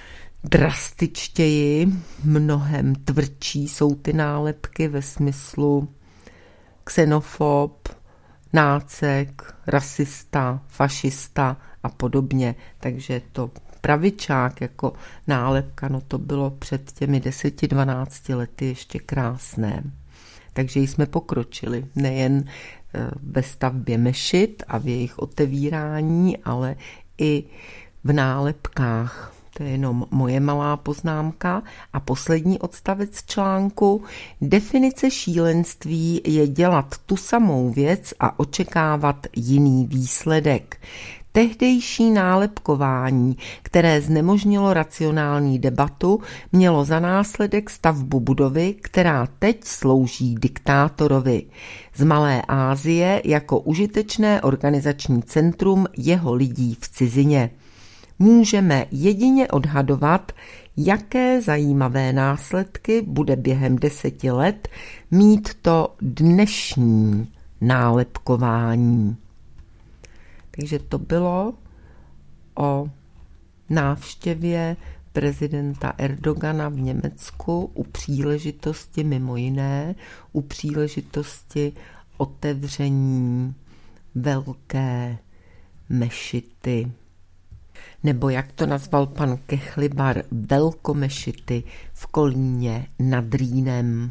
drastičtěji, mnohem tvrdší jsou ty nálepky ve smyslu xenofob, nácek, rasista, fašista a podobně. Takže to pravičák jako nálepka, no to bylo před těmi deseti dvanácti lety ještě krásné. Takže jsme pokročili nejen ve stavbě mešit a v jejich otevírání, ale i v nálepkách. To je jenom moje malá poznámka. A poslední odstavec článku. Definice šílenství je dělat tu samou věc a očekávat jiný výsledek. Tehdejší nálepkování, které znemožnilo racionální debatu, mělo za následek stavbu budovy, která teď slouží diktátorovi. Z Malé Asie jako užitečné organizační centrum jeho lidí v cizině. Můžeme jedině odhadovat, jaké zajímavé následky bude během deseti let mít to dnešní nálepkování. Takže to bylo o návštěvě prezidenta Erdogana v Německu u příležitosti mimo jiné, u příležitosti otevření velké mešity. Nebo jak to nazval pan Kechlibar, velkomešity v Kolíně nad Rýnem.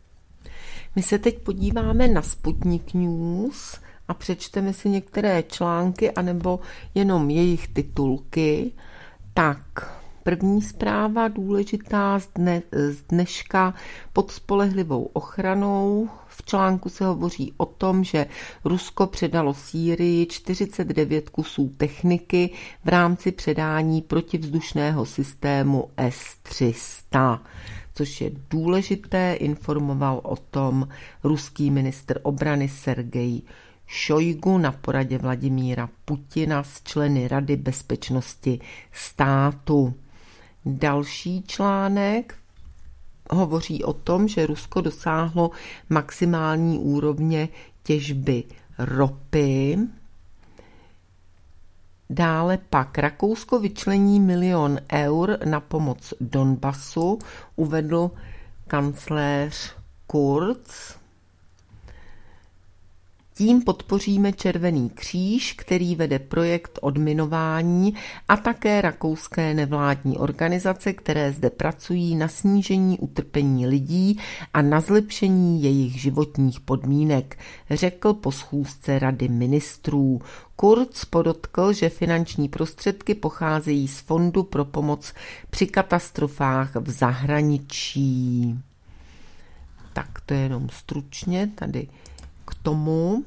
My se teď podíváme na Sputnik News a přečteme si některé články anebo jenom jejich titulky. Tak, První zpráva důležitá z, dne, z dneška pod spolehlivou ochranou. V článku se hovoří o tom, že Rusko předalo Sýrii čtyřicet devět kusů techniky v rámci předání protivzdušného systému S tři sta, což je důležité, informoval o tom ruský ministr obrany Sergej Šojgu na poradě Vladimíra Putina s členy Rady bezpečnosti státu. Další článek hovoří o tom, že Rusko dosáhlo maximální úrovně těžby ropy. Dále pak Rakousko vyčlení milion eur na pomoc Donbasu, uvedl kancléř Kurz. Tím podpoříme Červený kříž, který vede projekt odminování, a také rakouské nevládní organizace, které zde pracují na snížení utrpení lidí a na zlepšení jejich životních podmínek, řekl po schůzce Rady ministrů. Kurz podotkl, že finanční prostředky pocházejí z Fondu pro pomoc při katastrofách v zahraničí. Tak to je jenom stručně tady k tomu.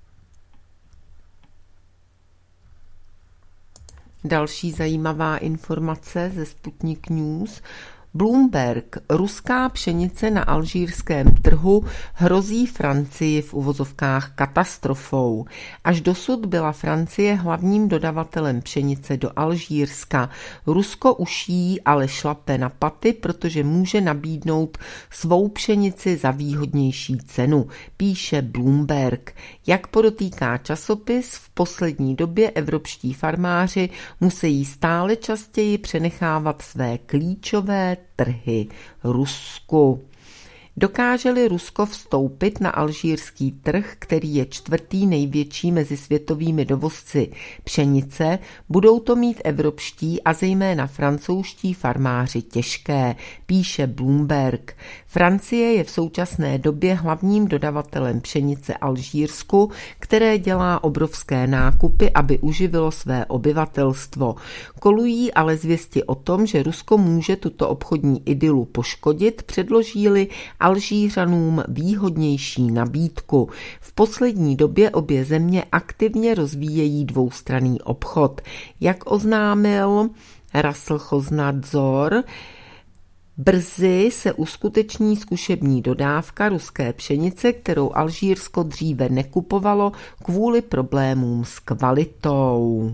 Další zajímavá informace ze Sputnik News. Bloomberg, ruská pšenice na alžírském trhu hrozí Francii v uvozovkách katastrofou. Až dosud byla Francie hlavním dodavatelem pšenice do Alžírska. Rusko už jí ale šlape na paty, protože může nabídnout svou pšenici za výhodnější cenu, píše Bloomberg. Jak podotýká časopis, v poslední době evropští farmáři musí stále častěji přenechávat své klíčové trhy Rusku. Dokáže-li Rusko vstoupit na alžírský trh, který je čtvrtý největší mezi světovými dovozci pšenice, budou to mít evropští a zejména francouzští farmáři těžké, píše Bloomberg. Francie je v současné době hlavním dodavatelem pšenice Alžírsku, které dělá obrovské nákupy, aby uživilo své obyvatelstvo. Kolují ale zvěsti o tom, že Rusko může tuto obchodní idylu poškodit, předloží-li Alžířanům výhodnější nabídku. V poslední době obě země aktivně rozvíjejí dvoustranný obchod. Jak oznámil Rasl-Choznadzor, brzy se uskuteční zkušební dodávka ruské pšenice, kterou Alžírsko dříve nekupovalo kvůli problémům s kvalitou.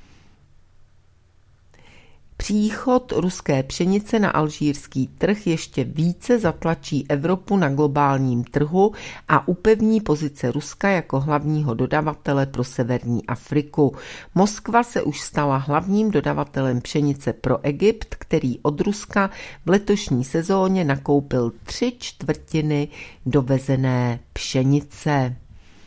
Příchod ruské pšenice na alžírský trh ještě více zatlačí Evropu na globálním trhu a upevní pozice Ruska jako hlavního dodavatele pro severní Afriku. Moskva se už stala hlavním dodavatelem pšenice pro Egypt, který od Ruska v letošní sezóně nakoupil tři čtvrtiny dovezené pšenice.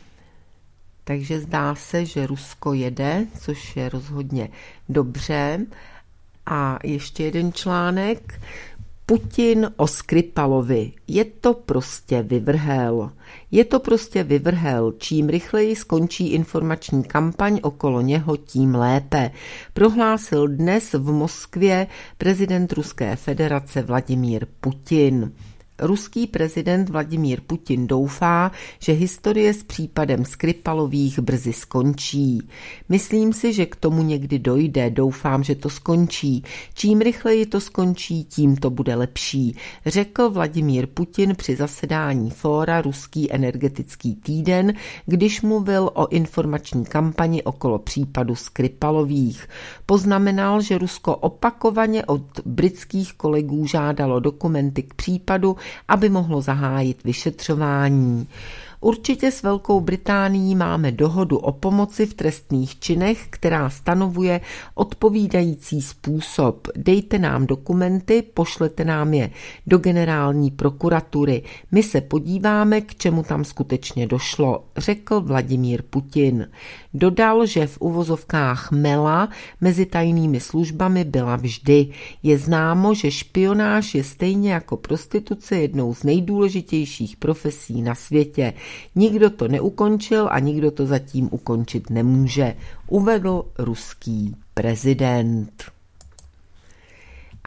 Takže zdá se, že Rusko jede, což je rozhodně dobře. A ještě jeden článek. Putin o Skripalovi. Je to prostě vyvrhel. Je to prostě vyvrhel. Čím rychleji skončí informační kampaň okolo něho, tím lépe. Prohlásil dnes v Moskvě prezident Ruské federace Vladimír Putin. Ruský prezident Vladimír Putin doufá, že historie s případem Skripalových brzy skončí. Myslím si, že k tomu někdy dojde, doufám, že to skončí. Čím rychleji to skončí, tím to bude lepší, řekl Vladimír Putin při zasedání fóra Ruský energetický týden, když mluvil o informační kampani okolo případu Skripalových. Poznamenal, že Rusko opakovaně od britských kolegů žádalo dokumenty k případu, aby mohlo zahájit vyšetřování. Určitě s Velkou Británií máme dohodu o pomoci v trestných činech, která stanovuje odpovídající způsob. Dejte nám dokumenty, pošlete nám je do generální prokuratury. My se podíváme, k čemu tam skutečně došlo, řekl Vladimír Putin. Dodal, že v uvozovkách mela mezi tajnými službami byla vždy. Je známo, že špionáž je stejně jako prostituce jednou z nejdůležitějších profesí na světě. Nikdo to neukončil a nikdo to zatím ukončit nemůže, uvedl ruský prezident.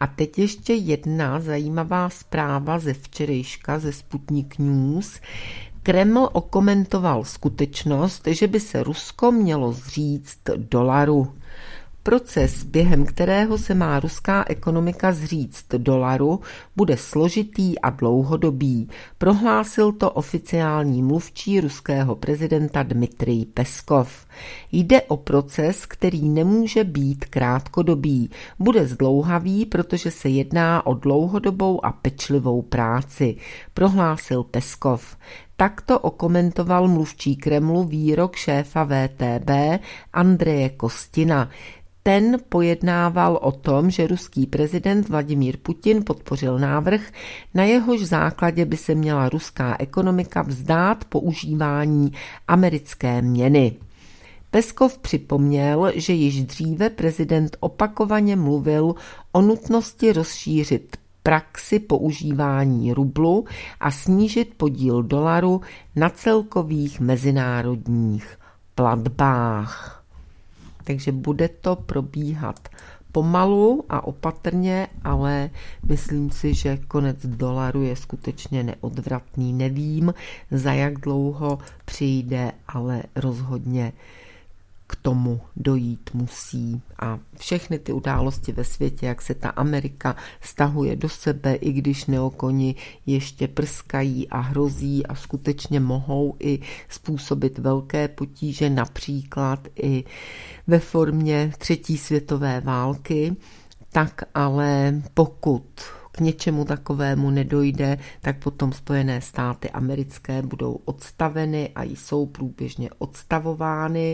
A teď ještě jedna zajímavá zpráva ze včerejška ze Sputnik News. Kreml okomentoval skutečnost, že by se Rusko mělo zříct dolaru. Proces, během kterého se má ruská ekonomika zříct dolaru, bude složitý a dlouhodobý. Prohlásil to oficiální mluvčí ruského prezidenta Dmitrij Peskov. Jde o proces, který nemůže být krátkodobý. Bude zdlouhavý, protože se jedná o dlouhodobou a pečlivou práci, prohlásil Peskov. Takto okomentoval mluvčí Kremlu výrok šéfa V T B Andreje Kostina. Ten pojednával o tom, že ruský prezident Vladimír Putin podpořil návrh, na jehož základě by se měla ruská ekonomika vzdát používání americké měny. Peskov připomněl, že již dříve prezident opakovaně mluvil o nutnosti rozšířit praxi používání rublu a snížit podíl dolaru na celkových mezinárodních platbách. Takže bude to probíhat pomalu a opatrně, ale myslím si, že konec dolaru je skutečně neodvratný. Nevím, za jak dlouho přijde, ale rozhodně k tomu dojít musí. A všechny ty události ve světě, jak se ta Amerika stahuje do sebe, i když neokoni ještě prskají a hrozí a skutečně mohou i způsobit velké potíže, například i ve formě třetí světové války, tak ale pokud k něčemu takovému nedojde, tak potom Spojené státy americké budou odstaveny a jsou průběžně odstavovány.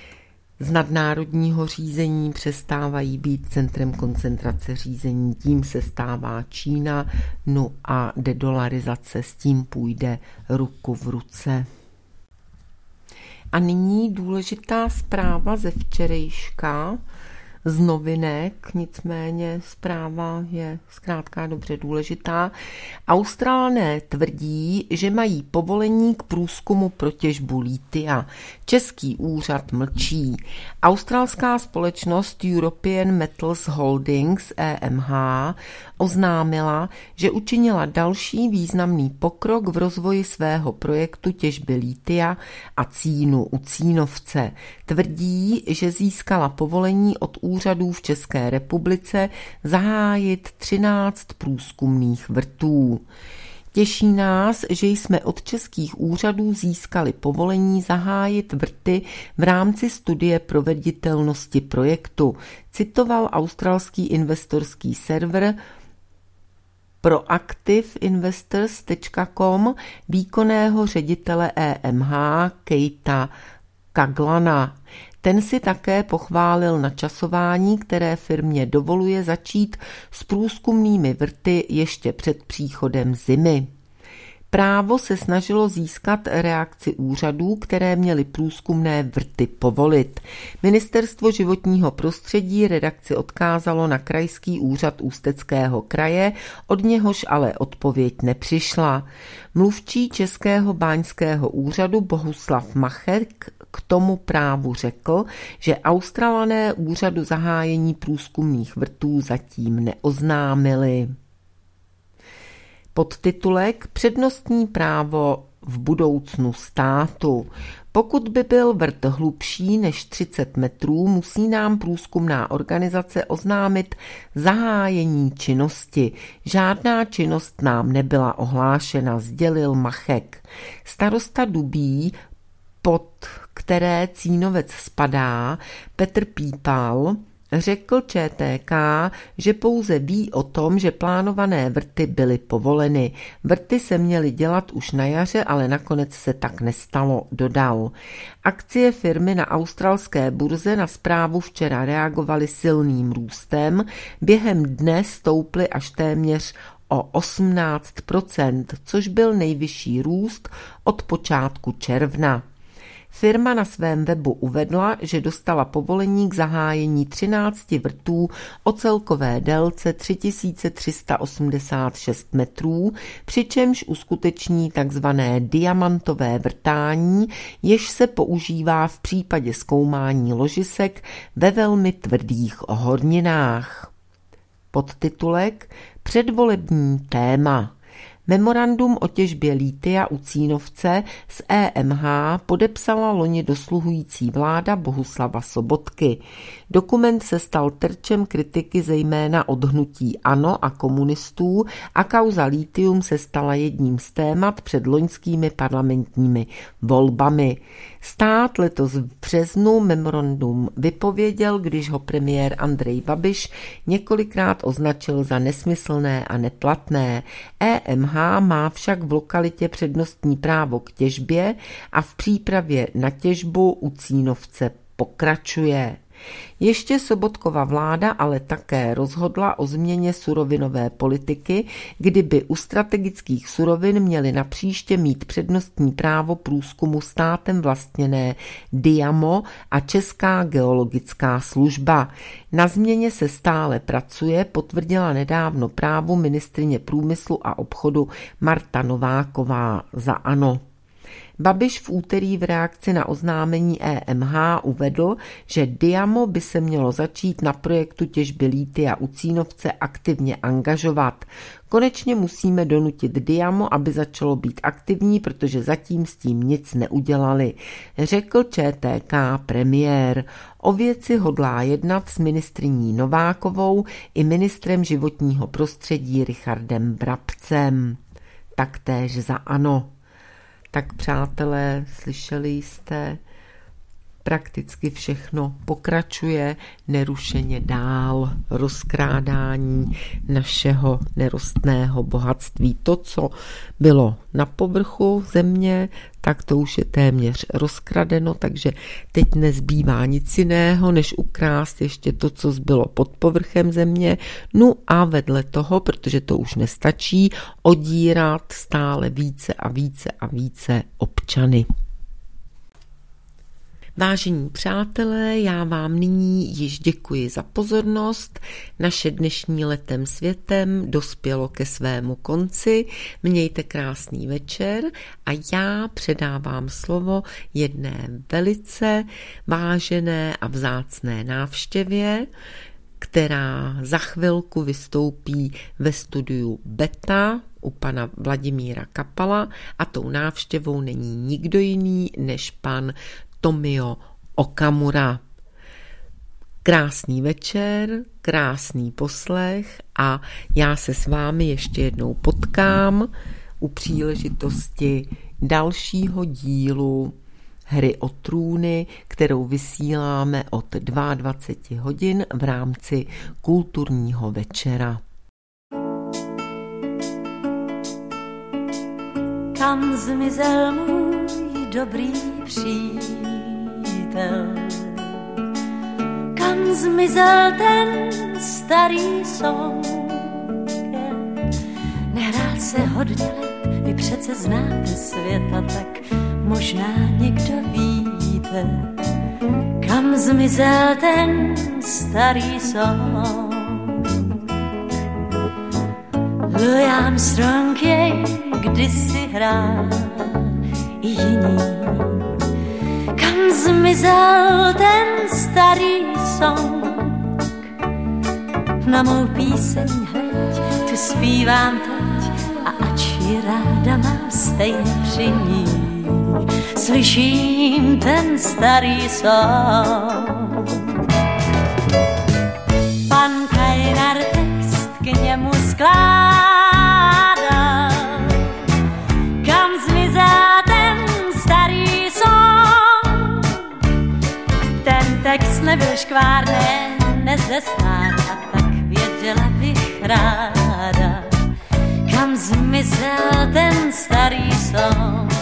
Z nadnárodního řízení přestávají být centrem koncentrace řízení, tím se stává Čína, no a dedolarizace s tím půjde ruku v ruce. A nyní důležitá zpráva ze včerejška z novinek, nicméně zpráva je zkrátka dobře důležitá. Australané tvrdí, že mají povolení k průzkumu pro těžbu lítia. Český úřad mlčí. Australská společnost European Metals Holdings E M H oznámila, že učinila další významný pokrok v rozvoji svého projektu těžby lítia a cínu u Cínovce. Tvrdí, že získala povolení od úřadů v České republice zahájit třináct průzkumných vrtů. Těší nás, že jsme od českých úřadů získali povolení zahájit vrty v rámci studie proveditelnosti projektu, citoval australský investorský server proactive investors tečka com výkonného ředitele E M H Keita Kaglana. Ten si také pochválil načasování, které firmě dovoluje začít s průzkumnými vrty ještě před příchodem zimy. Právo se snažilo získat reakci úřadů, které měly průzkumné vrty povolit. Ministerstvo životního prostředí redakci odkázalo na krajský úřad Ústeckého kraje, od něhož ale odpověď nepřišla. Mluvčí Českého báňského úřadu Bohuslav Machek k tomu právu řekl, že Australané úřadu zahájení průzkumných vrtů zatím neoznámili. Podtitulek Přednostní právo v budoucnu státu. Pokud by byl vrt hlubší než třicet metrů, musí nám průzkumná organizace oznámit zahájení činnosti. Žádná činnost nám nebyla ohlášena, sdělil Machek. Starosta Dubí, pod které Cínovec spadá, Petr Pípal, řekl Č T K, že pouze ví o tom, že plánované vrty byly povoleny. Vrty se měly dělat už na jaře, ale nakonec se tak nestalo, dodal. Akcie firmy na australské burze na zprávu včera reagovaly silným růstem, během dne stouply až téměř o osmnáct procent, což byl nejvyšší růst od počátku června. Firma na svém webu uvedla, že dostala povolení k zahájení třinácti vrtů o celkové délce tři tisíce tři sta osmdesát šest metrů, přičemž uskuteční takzvané diamantové vrtání, jež se používá v případě zkoumání ložisek ve velmi tvrdých horninách. Podtitulek Předvolební téma. Memorandum o těžbě lítia u Cínovce z E M H podepsala loni dosluhující vláda Bohuslava Sobotky. Dokument se stal terčem kritiky zejména od hnutí ANO a komunistů a kauza lítium se stala jedním z témat před loňskými parlamentními volbami. Stát letos v březnu memorandum vypověděl, když ho premiér Andrej Babiš několikrát označil za nesmyslné a neplatné. E M H má však v lokalitě přednostní právo k těžbě a v přípravě na těžbu u Cínovce pokračuje. Ještě Sobotkova vláda ale také rozhodla o změně surovinové politiky, kdyby u strategických surovin měly napříště mít přednostní právo průzkumu státem vlastněné Diamo a Česká geologická služba. Na změně se stále pracuje, potvrdila nedávno Právu ministryně průmyslu a obchodu Marta Nováková za ANO. Babiš v úterý v reakci na oznámení E M H uvedl, že Diamo by se mělo začít na projektu těžby lítia u Cínovce aktivně angažovat. Konečně musíme donutit Diamo, aby začalo být aktivní, protože zatím s tím nic neudělali, řekl Č T K premiér. O věci hodlá jednat s ministryní Novákovou i ministrem životního prostředí Richardem Brabcem. Taktéž za ANO. Tak přátelé, slyšeli jste, prakticky všechno pokračuje nerušeně dál, rozkrádání našeho nerostného bohatství. To, co bylo na povrchu země, tak to už je téměř rozkradeno, takže teď nezbývá nic jiného, než ukrást ještě to, co zbylo pod povrchem země. No a vedle toho, protože to už nestačí, odírat stále více a více a více občany. Vážení přátelé, já vám nyní již děkuji za pozornost. Naše dnešní Letem světem dospělo ke svému konci. Mějte krásný večer a já předávám slovo jedné velice vážené a vzácné návštěvě, která za chvilku vystoupí ve studiu Beta u pana Vladimíra Kapala a tou návštěvou není nikdo jiný než pan Tomio Okamura. Krásný večer, krásný poslech a já se s vámi ještě jednou potkám u příležitosti dalšího dílu Hry o trůny, kterou vysíláme od dvacet dva hodin v rámci kulturního večera. Kam zmizel můj dobrý přítel? Kam zmizel ten starý song? Nehrál se hodně let, vy přece znáte světa, tak možná někdo víte, kam zmizel ten starý song. Louis Armstrong jej kdysi hrál i jiný. Kam zmizel ten starý song? Na mou píseň hleď, tu zpívám teď a ač ji ráda mám stejně při ní. Slyším ten starý song. Pan Kajnar text k němu skládal. Kam zmizel ten starý song? Ten text nebyl škvárné, nezestár, a tak věděla bych ráda, kam zmizel ten starý song.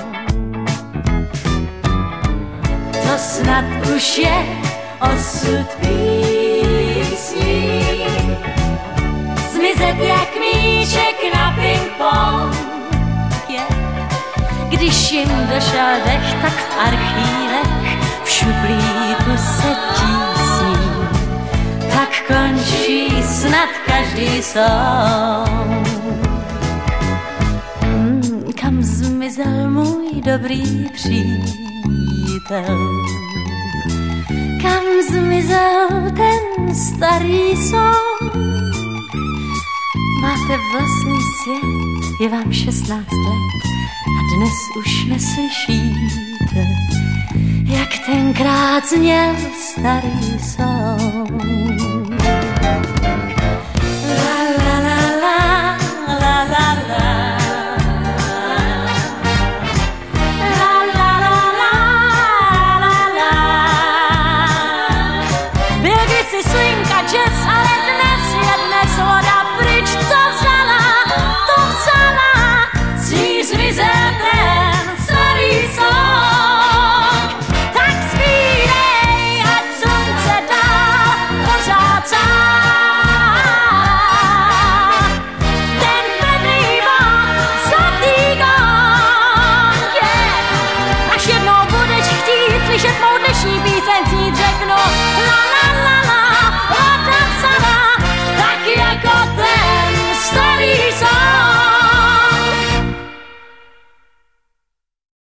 To snad už je osud písní, zmizet jak míček na ping-pong je. Když jim došel dech, tak v archívech v šuplíku se tísní. Tak končí snad každý song. Hmm, kam zmizel můj dobrý přítel? Kam zmizel ten starý song? Máte vlastní svět, je vám šestnáct let a dnes už neslyšíte, jak tenkrát zněl starý song.